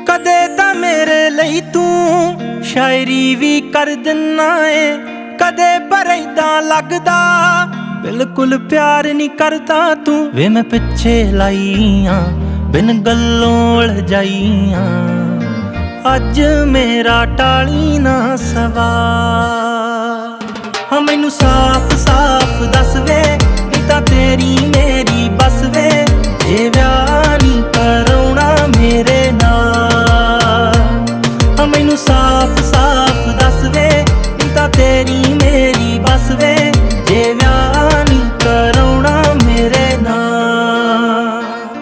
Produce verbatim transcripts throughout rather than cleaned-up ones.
कदे तां मेरे लई तू शायरी भी कर दिना है, कदे पर इदां लगदा बिल्कुल प्यार नहीं करता तू। वे मैं पिछे लाइया बिन गल्लों उलझाइया, अज मेरा टाली ना सवाल। हाँ मैनू साफ साफ दस वे नी तां तेरी मेरी बस वे, जे व्याह नहीं कराउणा मेरे नाल। हाँ मैनू साफ साफ दस वे नी तां तेरी मेरी बस वे, जे व्याह नहीं कराउणा मेरे नाल।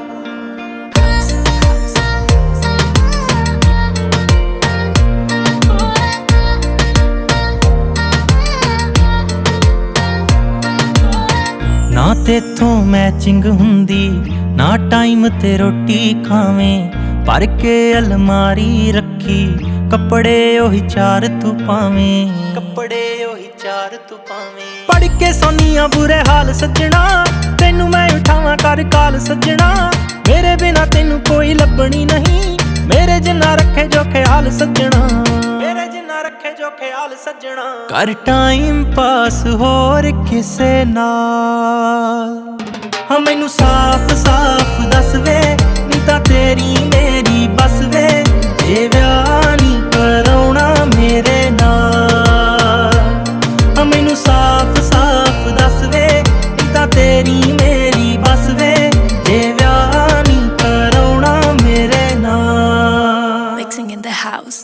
ना तेथों मैचिंग हुंदी ना टाइम ते रोटी खावें, भर के अलमारी रखी कपड़े ओही चार तू पावें, कपड़े ओही चार तू पावें। पढ़ के सोनिया बुरे हाल सजना, तेनू मैं उठावां कर काल सजना, मेरे बिना तेनू कोई लभनी नहीं, मेरे जिन्ना रखे जो ख्याल सजना, मेरे जिन्ना रखे जो ख्याल सजना। कर टाइम पास होर किसे नाल। हाँ मैनू साफ साफ दस वे नी तां तेरी मेरी बस वे, जे व्याह नहीं कराउणा मेरे नाल। हाँ मैनू साफ साफ दस वे नी तां तेरी मेरी बस वे, जे व्याह नहीं कराउणा मेरे नाल। Mixing in the house.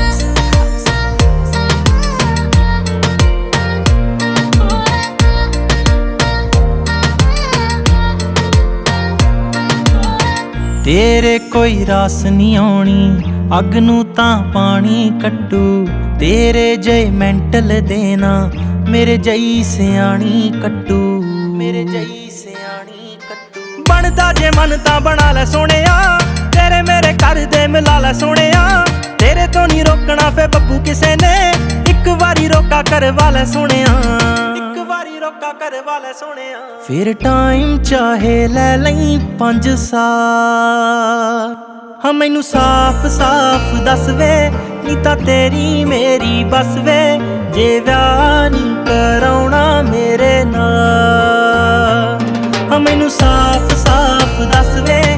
तेरे कोई रास नहीं आउणी, अग नूं तां पानी कट्टू, तेरे जय मैंटल देना मेरे जई सियाणी कट्टू, मेरे जई सियाणी कट्टू। बनदा जे मन तां बना लै सोहणिया, तेरे मेरे कर दे मिला लै सोहणिया, तेरे तो नहीं रोकना फे बब्बू किसे ने, इक वारी रोका करवा लै सोहणिया, इक वारी रोका करवा लै सोहणिया। फिर टाइम चाहे लै लई पंज साल। हाँ मैनू साफ साफ दस वे नी तां तेरी मेरी बस वे, जे व्याह नहीं कराउणा मेरे नाल। हाँ मैनू साफ साफ दस वे